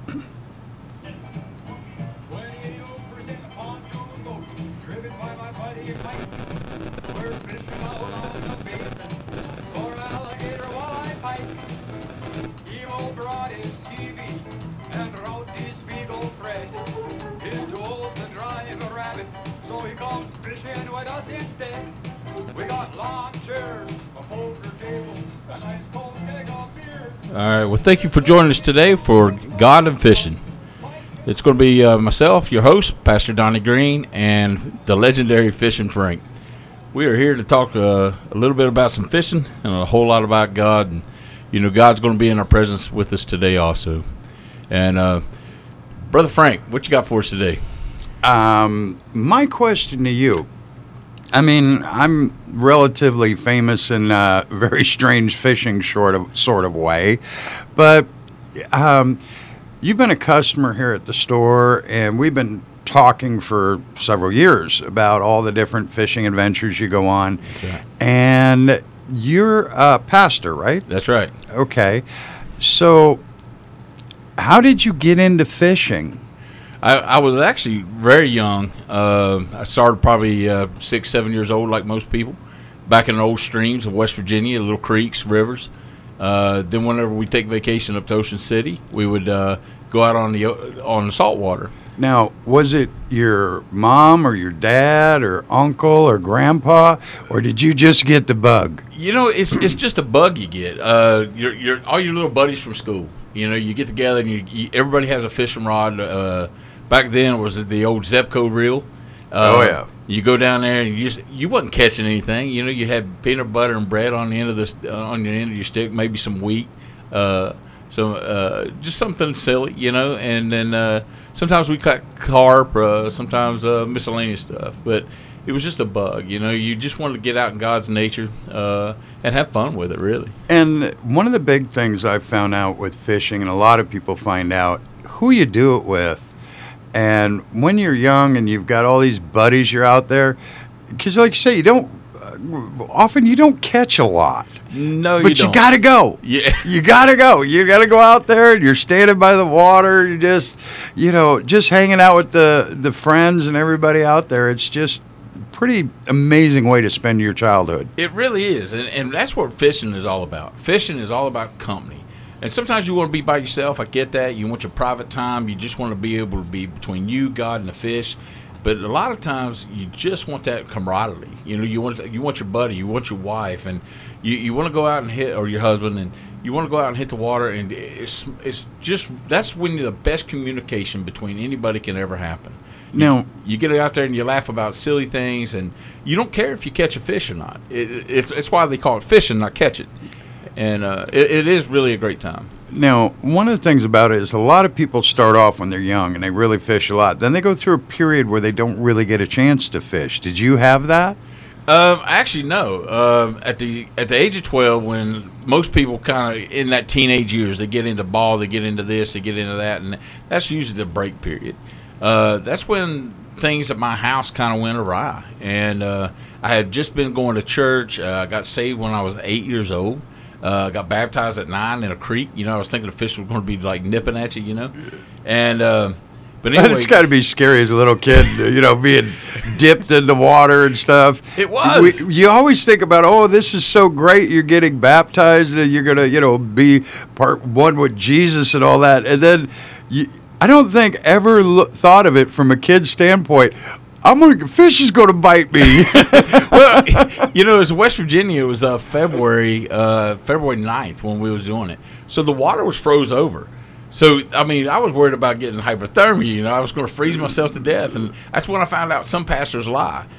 Driven by my buddy Mike. We're fishing out on the basin for an alligator walleye pike. Emo brought his TV and wrote this big old thread. He's too old to drive a rabbit, so he comes fishing with us instead. We got lawn chairs, a poker table, a nice cold keg of beer. All right. Well, thank you for joining us today for God and Fishing. It's going to be myself, your host, Pastor Donnie Green, and the legendary Fishing Frank. We are here to talk a little bit about some fishing and a whole lot about God. And, you know, God's going to be in our presence with us today also. And, Brother Frank, what you got for us today? My question to you, I mean, I'm relatively famous in a very strange fishing sort of way, but you've been a customer here at the store, and we've been talking for several years about all the different fishing adventures you go on. Right. And you're a pastor, right? That's right. Okay. So how did you get into fishing? I was actually very young. I started probably 6, 7 years old, like most people, back in the old streams of West Virginia, little creeks, rivers. Then whenever we take vacation up to Ocean City, we would go out on the salt water. Now, was it your mom or your dad or uncle or grandpa, or did you just get the bug? You know, it's just a bug you get. Your all your little buddies from school. You know, you get together and everybody has a fishing rod. Back then it was the old Zepco reel. Oh yeah. You go down there and you wasn't catching anything. You know, you had peanut butter and bread on the end of on the end of your stick, maybe some wheat, just something silly, you know. And then sometimes we caught carp, sometimes miscellaneous stuff. But it was just a bug, you know. You just wanted to get out in God's nature and have fun with it, really. And one of the big things I've found out with fishing, and a lot of people find out, who you do it with. And when you're young and you've got all these buddies you're out there, because like you say, you don't catch a lot. No, but you got to go. Yeah. You got to go. You got to go out there, and you're standing by the water. You're just hanging out with the friends and everybody out there. It's just a pretty amazing way to spend your childhood. It really is. And that's what fishing is all about. Fishing is all about company. And sometimes you want to be by yourself. I get that. You want your private time. You just want to be able to be between you, God, and the fish. But a lot of times you just want that camaraderie. You know, you want your buddy, you want your wife, and you want to go out and hit, or your husband, and you want to go out and hit the water. And it's just, that's when the best communication between anybody can ever happen. Now, you get out there and you laugh about silly things, and you don't care if you catch a fish or not. It's why they call it fishing, not catch it. And it is really a great time. Now, one of the things about it is a lot of people start off when they're young and they really fish a lot. Then they go through a period where they don't really get a chance to fish. Did you have that? Actually, no. At the age of 12, when most people kind of in that teenage years, they get into ball, they get into this, they get into that, and that's usually the break period. That's when things at my house kind of went awry. And I had just been going to church. I got saved when I was 8 years old. Got baptized at 9 in a creek. You know, I was thinking the fish was going to be like nipping at you, you know. And but anyway, it's got to be scary as a little kid, you know, being dipped in the water and stuff. It was. You always think about, oh, this is so great. You're getting baptized and you're going to, you know, be part one with Jesus and all that. And then I don't think ever thought of it from a kid's standpoint. Fish is going to bite me. Well, you know, it was West Virginia. It was February 9th when we was doing it. So the water was froze over. So, I mean, I was worried about getting hypothermia. You know, I was going to freeze myself to death. And that's when I found out some pastors lie.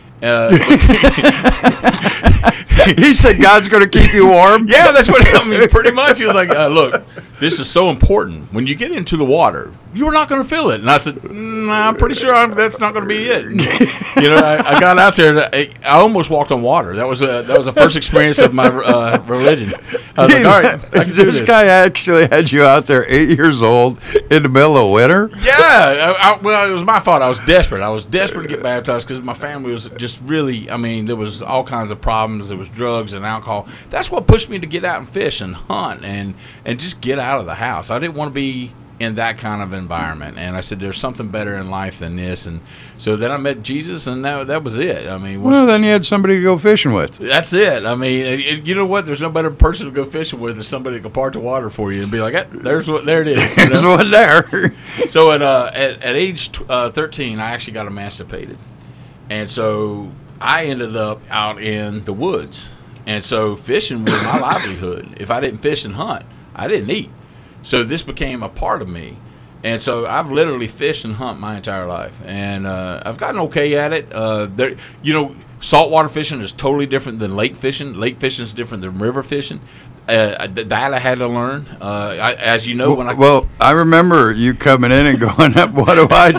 He said God's going to keep you warm? Yeah, that's what I mean. Pretty much. He was like, look, this is so important. When you get into the water, you're not going to feel it. And I said, I'm pretty sure that's not going to be it. And, you know, I got out there, and I almost walked on water. That was the first experience of my religion. I was like, all right, I can do this. This guy actually had you out there 8 years old in the middle of winter? Yeah. Well, it was my fault. I was desperate. I was desperate to get baptized because my family was just really, I mean, there was all kinds of problems. There was drugs and alcohol. That's what pushed me to get out and fish and hunt and just get out of the house. I didn't want to be in that kind of environment. And I said, there's something better in life than this. And so then I met Jesus, and that was it. I mean, Well, then you had somebody to go fishing with. that's it. I mean, you know what? There's no better person to go fishing with than somebody that can part the water for you and be like, there it is. You There's know? one there. So at age 13, I actually got emancipated. And so I ended up out in the woods. And so fishing was my livelihood. If I didn't fish and hunt, I didn't eat. So this became a part of me. And so I've literally fished and hunt my entire life. And I've gotten okay at it. Saltwater fishing is totally different than lake fishing. Lake fishing is different than river fishing. That I had to learn. As you know, Well, I remember you coming in and going, what do I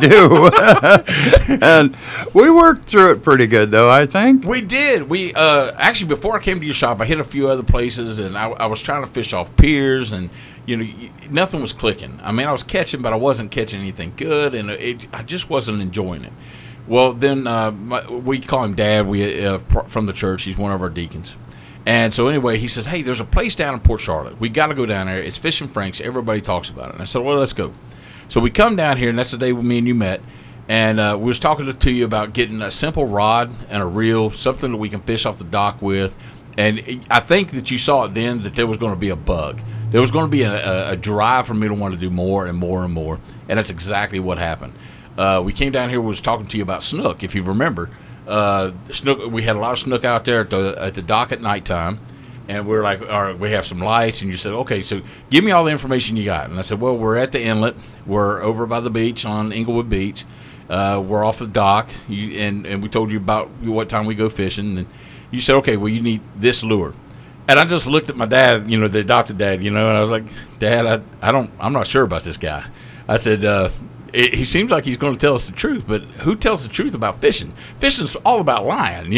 do? And we worked through it pretty good, though, I think. We did. We actually, before I came to your shop, I hit a few other places, and I was trying to fish off piers, and nothing was clicking. I mean, I was catching, but I wasn't catching anything good, and I just wasn't enjoying it. Well, then we call him Dad. From the church. He's one of our deacons. And so anyway, he says, hey, there's a place down in Port Charlotte. We got to go down there. It's Fish and Frank's. Everybody talks about it. And I said, well, let's go. So we come down here, and that's the day when me and you met. And we was talking to you about getting a simple rod and a reel, something that we can fish off the dock with. And I think that you saw it then that there was going to be a bug. There was going to be a drive for me to want to do more and more and more. And that's exactly what happened. We came down here, we was talking to you about snook, if you remember. Snook. We had a lot of snook out there at the dock at nighttime, and we were like, all right, we have some lights. And you said, okay, so give me all the information you got. And I said, well, we're at the inlet. We're over by the beach on Inglewood Beach. We're off the dock, and we told you about what time we go fishing. And you said, okay, well, you need this lure. And I just looked at my dad, the adopted dad, and I was like, Dad, I'm not sure about this guy. I said, he seems like he's going to tell us the truth, but who tells the truth about fishing? Fishing's all about lying,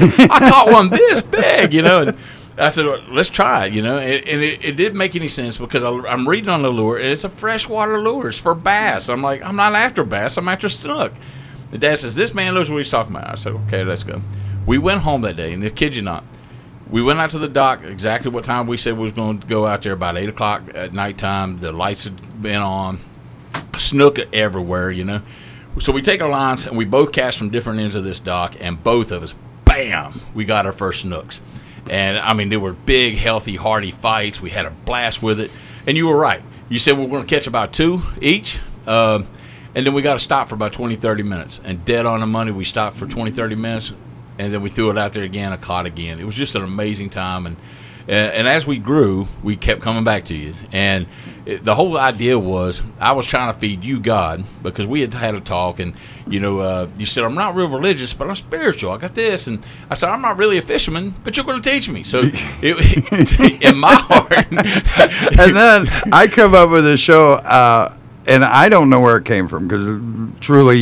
I caught one this big, And I said, well, let's try it, and it didn't make any sense because I'm reading on the lure, and it's a freshwater lure. It's for bass. I'm like, I'm not after bass. I'm after snook. The dad says, this man knows what he's talking about. I said, okay, let's go. We went home that day, and I kid you not, we went out to the dock exactly what time we said we was going to go out there, about 8 o'clock at nighttime. The lights had been on. Snook everywhere, So we take our lines, and we both cast from different ends of this dock, and both of us, bam, we got our first snooks. And, I mean, they were big, healthy, hearty fights. We had a blast with it. And you were right. You said we're going to catch about 2 each, and then we got to stop for about 20, 30 minutes. And dead on the money, we stopped for 20, 30 minutes, and then we threw it out there again and caught again. It was just an amazing time, and as we grew, we kept coming back to you. And the whole idea was I was trying to feed you God because we had a talk, and, you said, I'm not real religious, but I'm spiritual. I got this. And I said, I'm not really a fisherman, but you're going to teach me. So in my heart. And then I come up with a show, and I don't know where it came from because truly,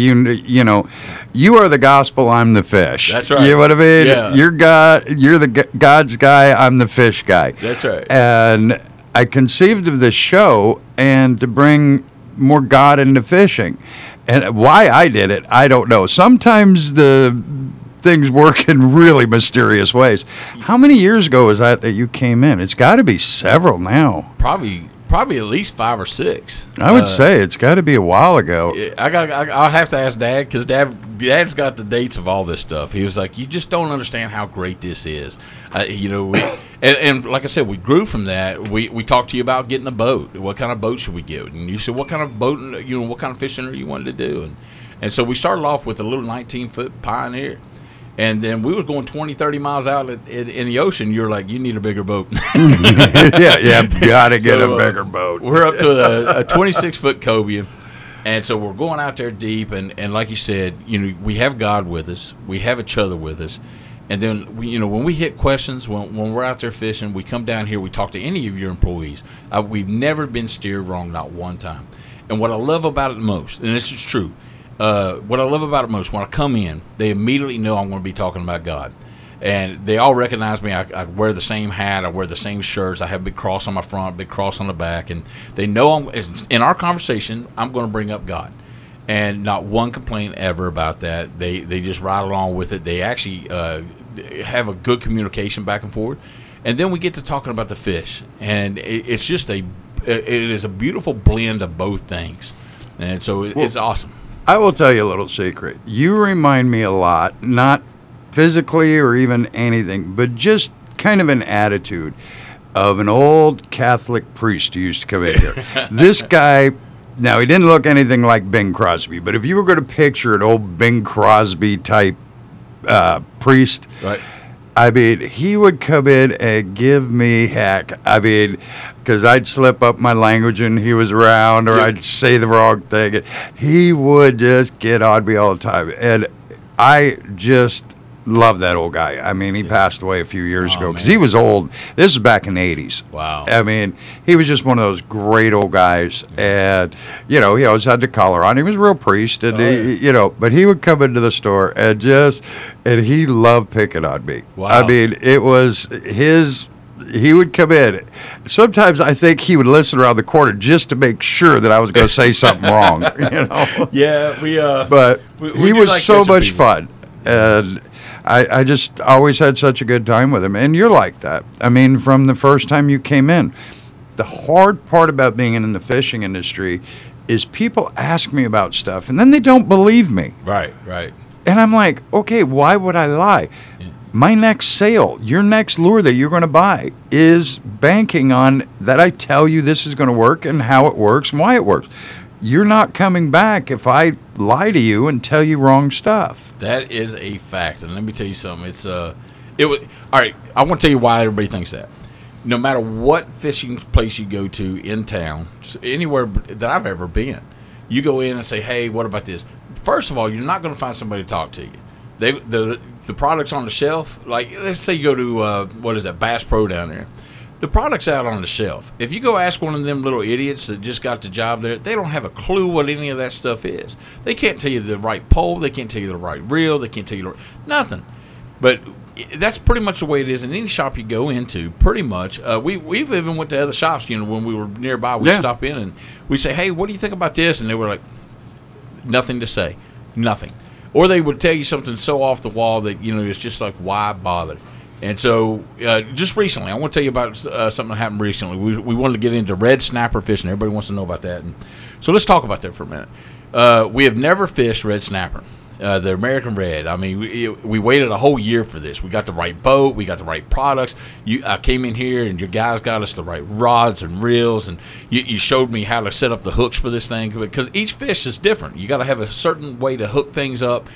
you are the gospel, I'm the fish. That's right. You know what I mean? Yeah. You're God. You're the God's guy. I'm the fish guy. That's right. And I conceived of this show and to bring more God into fishing. And why I did it, I don't know. Sometimes the things work in really mysterious ways. How many years ago was that you came in? It's got to be several now. Probably at least 5 or 6. I would say it's got to be a while ago. I'll have to ask Dad because Dad's got the dates of all this stuff. He was like, you just don't understand how great this is. And like I said, we grew from that. We talked to you about getting a boat. What kind of boat should we get? And you said, what kind of boat, what kind of fishing you wanted to do? And so we started off with a little 19-foot Pioneer. And then we were going 20, 30 miles out in the ocean. You were like, you need a bigger boat. yeah, got to get a bigger boat. We're up to a 26-foot cobia. And so we're going out there deep. And like you said, we have God with us. We have each other with us. And then, when we hit questions, when we're out there fishing, we come down here, we talk to any of your employees. We've never been steered wrong, not one time. And what I love about it most, and this is true, what I love about it most, when I come in, they immediately know I'm going to be talking about God. And they all recognize me. I wear the same hat. I wear the same shirts. I have a big cross on my front, big cross on the back. And they know in our conversation, I'm going to bring up God. And not one complaint ever about that. They just ride along with it. They actually have a good communication back and forth. And then we get to talking about the fish. And it's just it is a beautiful blend of both things, and so it's awesome. I will tell you a little secret. You remind me a lot, not physically or even anything, but just kind of an attitude of an old Catholic priest who used to come in here. This guy, now he didn't look anything like Bing Crosby, but if you were going to picture an old Bing Crosby type priest, Right. I mean, he would come in and give me heck. I mean, because I'd slip up my language and he was around, or I'd say the wrong thing. He would just get on me all the time. And I just love that old guy. I mean, he passed away a few years ago because he was old. This is back in the 80s. Wow. I mean, he was just one of those great old guys. And, you know, he always had the collar on. He was a real priest. And, you know, but he would come into the store and he loved picking on me. Wow. I mean, it was his... He would come in. Sometimes I think he would listen around the corner just to make sure that I was going to say something wrong. You know. Yeah, But we he do was like so catching much people. fun, and I just always had such a good time with him. And you're like that. I mean, from the first time you came in, the hard part about being in the fishing industry is people ask me about stuff, and then they don't believe me. Right. And I'm like, okay, why would I lie? Yeah. My next sale, your next lure that you're going to buy is banking on that I tell you this is going to work and how it works and why it works. You're not coming back if I lie to you and tell you wrong stuff. That is a fact, and let me tell you something. It was all right. I want to tell you why everybody thinks that. No matter what fishing place you go to in town, anywhere that I've ever been, you go in and say, "Hey, what about this?" First of all, you're not going to find somebody to talk to you. The products on the shelf, like let's say you go to Bass Pro down there. The product's out on the shelf. If you go ask one of them little idiots that just got the job there, they don't have a clue what any of that stuff is. They can't tell you the right pole. They can't tell you the right reel. They can't tell you nothing. But that's pretty much the way it is in any shop you go into. Pretty much, we've even went to other shops. You know, when we were nearby, we'd stop in and we'd say, "Hey, what do you think about this?" And they were like, "Nothing to say, nothing." Or they would tell you something so off the wall that, you know, it's just like, why bother? And so just recently, I want to tell you about something that happened recently. We wanted to get into red snapper fishing. Everybody wants to know about that. And so let's talk about that for a minute. We have never fished red snapper, the American red. I mean, we waited a whole year for this. We got the right boat. We got the right products. I came in here, and your guys got us the right rods and reels. And you showed me how to set up the hooks for this thing. Because each fish is different. You got to have a certain way to hook things up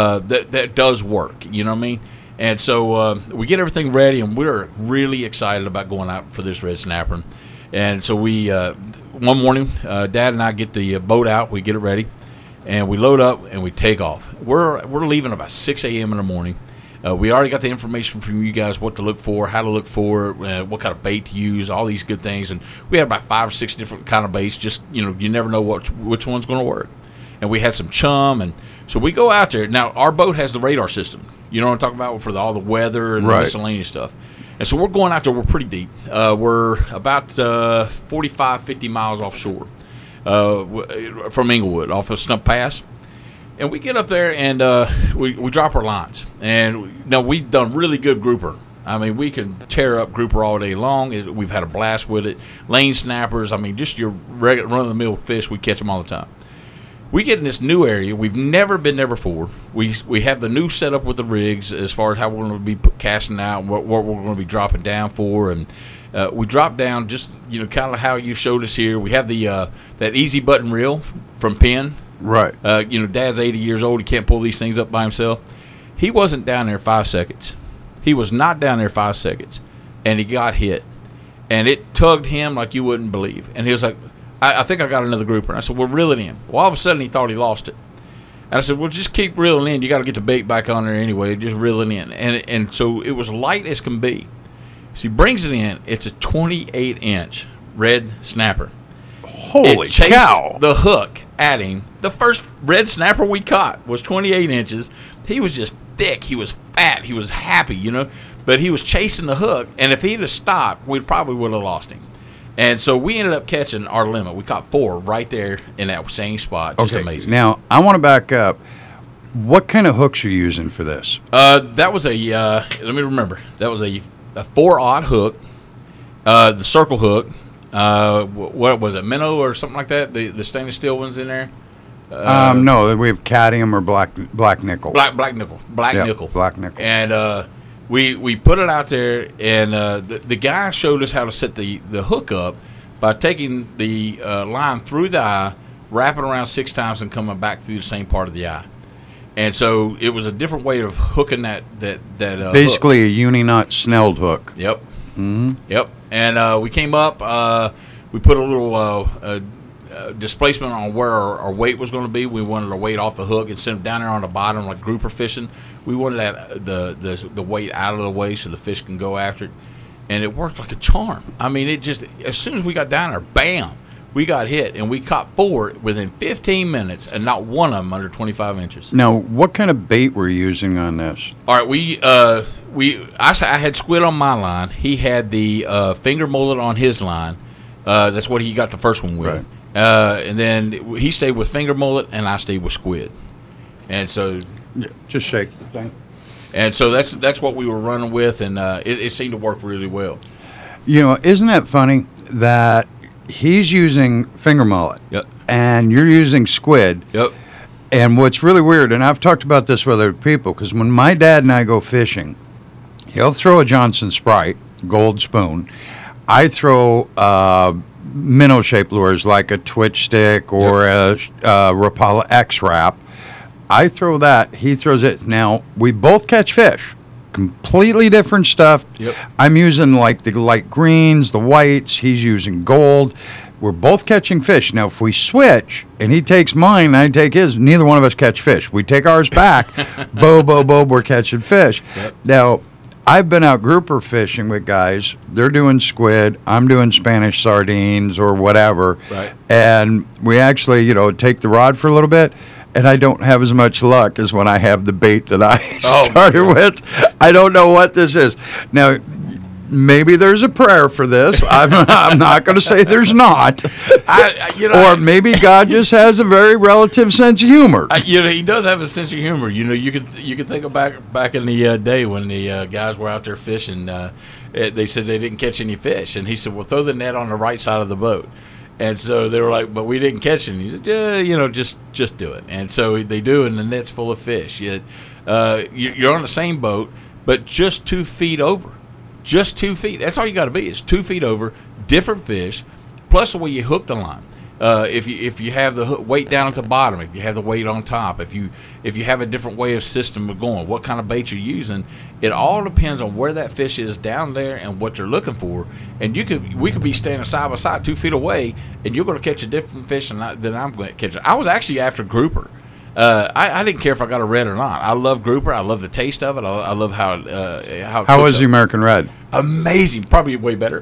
that does work. You know what I mean? And so we get everything ready, and we're really excited about going out for this red snapper. And so we, one morning, Dad and I get the boat out. We get it ready, and we load up, and we take off. We're leaving about 6 a.m. in the morning. We already got the information from you guys, what to look for, how to look for, what kind of bait to use, all these good things. And we had about 5 or 6 different kind of baits. Just, you know, you never know which one's going to work. And we had some chum, and so we go out there. Now, our boat has the radar system. You know what I'm talking about, for all the weather and the miscellaneous stuff. And so we're going out there. We're pretty deep. We're about 45, 50 miles offshore from Inglewood, off of Stump Pass. And we get up there, and we drop our lines. And now we've done really good grouper. I mean, we can tear up grouper all day long. We've had a blast with it. Lane snappers, I mean, just your regular run-of-the-mill fish, we catch them all the time. We get in this new area. We've never been there before. We have the new setup with the rigs as far as how we're going to be casting out and what we're going to be dropping down for. And we drop down just, you know, kind of how you showed us here. We have the that easy button reel from Penn. Right. You know, Dad's 80 years old. He can't pull these things up by himself. He wasn't down there 5 seconds. He was not down there 5 seconds. And he got hit. And it tugged him like you wouldn't believe. And he was like, I think I got another grouper. And I said, well, reel it in. Well, all of a sudden, he thought he lost it. And I said, well, just keep reeling in. You got to get the bait back on there anyway. Just reel it in. And so it was light as can be. So he brings it in. It's a 28-inch red snapper. Holy it chased cow. The hook at him. The first red snapper we caught was 28 inches. He was just thick. He was fat. He was happy, you know. But he was chasing the hook. And if he'd have stopped, we probably would have lost him. And so we ended up catching our limit. We caught 4 right there in that same spot. Just amazing. Now, I want to back up. What kind of hooks are you using for this? That was let me remember. That was a 4-aught hook, the circle hook. What was it, minnow or something like that? The stainless steel ones in there. No, we have cadmium or black nickel. Black nickel. Yeah, Nickel. black nickel. And we put it out there, and the guy showed us how to set the hook up by taking the line through the eye, wrapping around 6 times, and coming back through the same part of the eye. And so it was a different way of hooking that basically hook. A uni-knot snelled hook. Yep. Mm-hmm. Yep. And we came up. We put a little displacement on where our weight was going to be. We wanted our weight off the hook instead of down there on the bottom like grouper fishing. We wanted that the weight out of the way so the fish can go after it, and it worked like a charm. I mean, it just, as soon as we got down there, bam, we got hit, and we caught 4 within 15 minutes, and not one of them under 25 inches. Now, what kind of bait were you using on this? All right, I had squid on my line. He had the finger mullet on his line. That's what he got the first one with. Right. And then he stayed with finger mullet, and I stayed with squid. And so, Yeah, just shake the thing. and so that's what we were running with, and it seemed to work really well. You know, isn't that funny that he's using finger mullet, Yep. and you're using squid? Yep. And what's really weird, and I've talked about this with other people, because when my dad and I go fishing, he'll throw a Johnson Sprite, gold spoon. I throw minnow-shaped lures like a twitch stick or a Rapala X-Wrap. I throw that, he throws it. Now, we both catch fish. Completely different stuff. Yep. I'm using like the light greens, the whites. He's using gold. We're both catching fish. Now, if we switch and he takes mine and I take his, neither one of us catch fish. We take ours back. Bo, we're catching fish. Yep. Now, I've been out grouper fishing with guys. They're doing squid. I'm doing Spanish sardines or whatever. Right. And we actually, take the rod for a little bit. And I don't have as much luck as when I have the bait that I started with. I don't know what this is. Now, maybe there's a prayer for this. I'm not going to say there's not. Or maybe God just has a very relative sense of humor. He does have a sense of humor. You could think of back in the day when the guys were out there fishing. They said they didn't catch any fish, and he said, "Well, throw the net on the right side of the boat." And so they were like, "But we didn't catch any." He said, "Yeah, just do it." And so they do, and the net's full of fish. You're on the same boat, but just 2 feet over. Just 2 feet. That's all you got to be. It's 2 feet over, different fish, plus the way you hook the line. If you have the weight down at the bottom, if you have the weight on top, if you have a different way of system of going, what kind of bait you're using, it all depends on where that fish is down there and what you're looking for. And we could be standing side by side 2 feet away, and you're going to catch a different fish than I'm going to catch. I was actually after grouper. I didn't care if I got a red or not. I love grouper. I love the taste of it. I love how was the American Red? Amazing. Probably way better.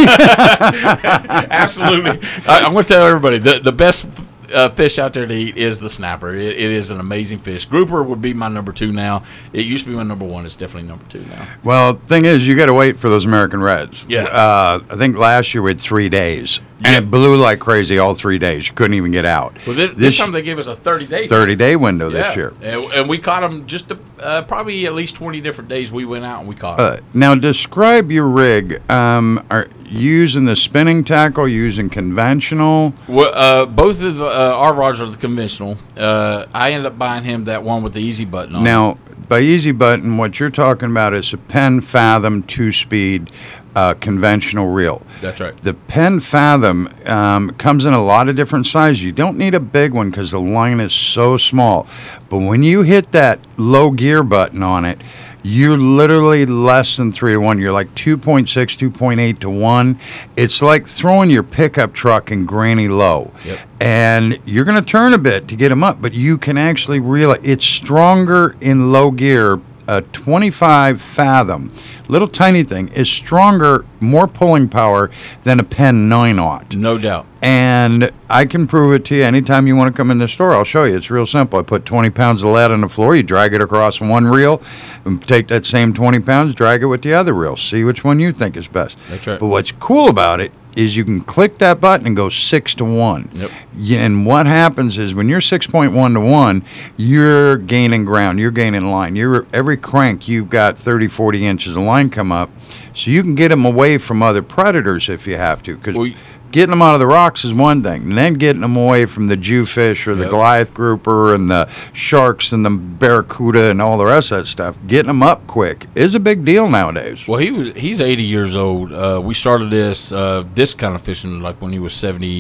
Absolutely. I'm going to tell everybody the best fish out there to eat is the snapper. It is an amazing fish. Grouper would be my number 2 now. It used to be my number 1. It's definitely number 2 now. Well, the thing is, you got to wait for those American Reds. Yeah. I think last year we had 3 days. And it blew like crazy all 3 days. You couldn't even get out. Well, this time they gave us a 30-day 30-day window this year. And we caught them just probably at least 20 different days we went out and we caught them. Now, describe your rig. Are you using the spinning tackle, using conventional? Well, both of our rods are the conventional. I ended up buying him that one with the easy button on. Now, by easy button, what you're talking about is a Penn Fathom 2-speed conventional reel. That's right. The Penn Fathom comes in a lot of different sizes. You don't need a big one because the line is so small. But when you hit that low gear button on it, you're literally less than 3 to 1. You're like 2.6, 2.8 to 1. It's like throwing your pickup truck in granny low. Yep. And you're going to turn a bit to get them up, but you can actually reel it. It's stronger in low gear. A 25 Fathom, little tiny thing, is stronger, more pulling power than a Penn 9/0. No doubt. And I can prove it to you anytime you want to come in the store. I'll show you. It's real simple. I put 20 pounds of lead on the floor. You drag it across one reel, and take that same 20 pounds, drag it with the other reel. See which one you think is best. That's right. But what's cool about it is you can click that button and go 6 to 1. Yep. And what happens is when you're 6.1 to 1, you're gaining ground. You're gaining line. Every crank, you've got 30, 40 inches of line come up. So you can get them away from other predators if you have to. Because getting them out of the rocks is one thing, and then getting them away from the Jewfish or the Goliath grouper and the sharks and the barracuda and all the rest of that stuff, getting them up quick is a big deal nowadays. Well, he's 80 years old. We started this kind of fishing like when he was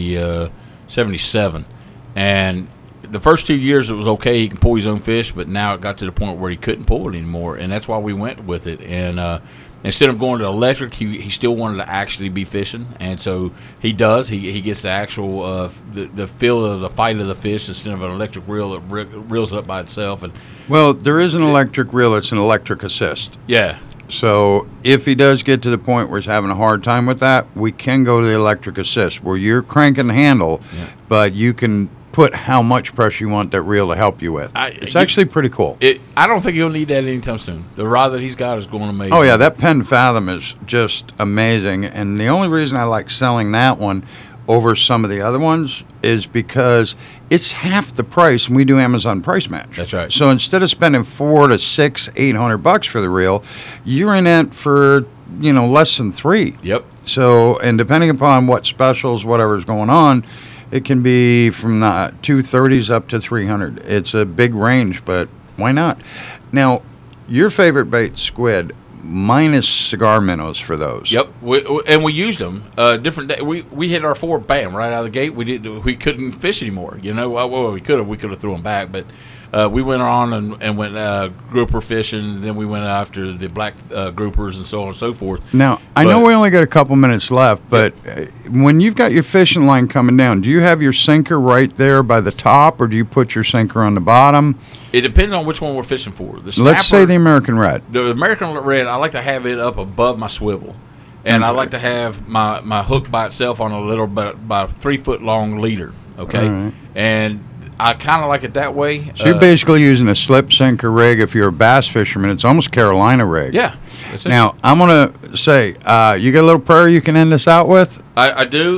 77, and the first 2 years it was okay. He can pull his own fish, but now it got to the point where he couldn't pull it anymore, and that's why we went with it. And instead of going to electric, he still wanted to actually be fishing, and so he does. He gets the actual the feel of the fight of the fish instead of an electric reel that reels it up by itself. And well, there is an electric reel. It's an electric assist. yeah. So if he does get to the point where he's having a hard time with that, we can go to the electric assist where you're cranking the handle, but you can put how much pressure you want that reel to help you with. It's actually pretty cool. I don't think he'll need that anytime soon. The rod that he's got is going amazing. Oh, yeah, that Penn Fathom is just amazing. And the only reason I like selling that one over some of the other ones is because it's half the price, and we do Amazon Price Match. That's right. So instead of spending $400 to $600, $800 for the reel, you're in it for less than $300. Yep. So, and depending upon what specials, whatever's going on, it can be from the $230s up to $300. It's a big range, but why not? Now, your favorite bait, squid, minus cigar minnows for those. Yep, and we used them different day. We hit our 4, bam, right out of the gate. We couldn't fish anymore. Well, we could have threw them back, but we went on and went grouper fishing. And then we went after the black groupers and so on and so forth. Now, I know we only got a couple minutes left, but when you've got your fishing line coming down, do you have your sinker right there by the top, or do you put your sinker on the bottom? It depends on which one we're fishing for. The snapper, let's say the American Red. The American Red, I like to have it up above my swivel. And I like to have my hook by itself on a little, about a 3-foot long leader, okay? Right. And I kind of like it that way. So you're basically using a slip sinker rig. If you're a bass fisherman, it's almost Carolina rig. Yeah. Now, I'm going to say, you got a little prayer you can end us out with? I do.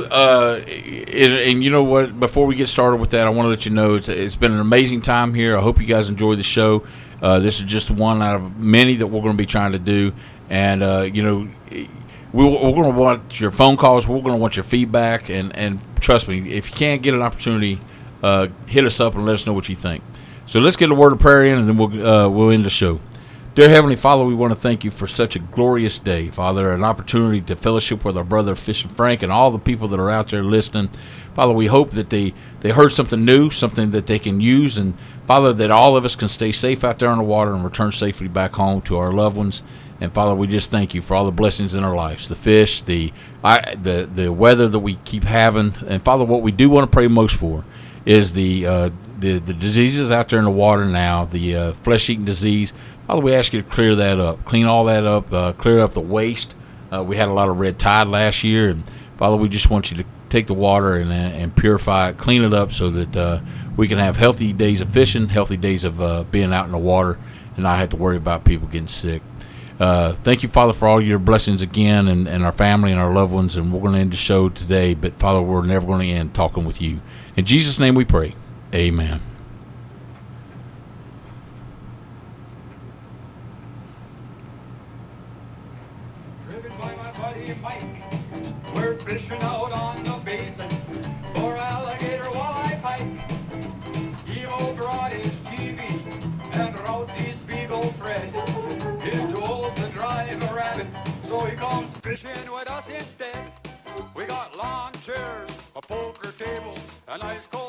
And you know what? Before we get started with that, I want to let you know it's been an amazing time here. I hope you guys enjoy the show. This is just one out of many that we're going to be trying to do. And, we're going to want your phone calls. We're going to want your feedback. And trust me, if you can't get an opportunity, hit us up and let us know what you think. So let's get a word of prayer in, and then we'll end the show. Dear Heavenly Father, we want to thank you for such a glorious day, Father, an opportunity to fellowship with our brother Fishing Frank and all the people that are out there listening. Father, we hope that they heard something new, something that they can use, and Father, that all of us can stay safe out there on the water and return safely back home to our loved ones. And Father, we just thank you for all the blessings in our lives, the fish, the weather that we keep having. And Father, what we do want to pray most for is the diseases out there in the water now, the flesh-eating disease. Father, we ask you to clear that up, clean all that up, clear up the waste. We had a lot of red tide last year, and Father, we just want you to take the water and purify it, clean it up so that we can have healthy days of fishing, healthy days of being out in the water, and not have to worry about people getting sick. Thank you, Father, for all your blessings again, and our family and our loved ones, and we're going to end the show today, but Father, we're never going to end talking with you. In Jesus' name we pray. Amen. Driven by my buddy Mike, we're fishing out on the basin for alligator, walleye, pike. Emo brought his TV and wrote these beagle thread. He's too old to drive a rabbit, so he comes fishing with us instead. We got lawn chairs, a poker table, a nice cold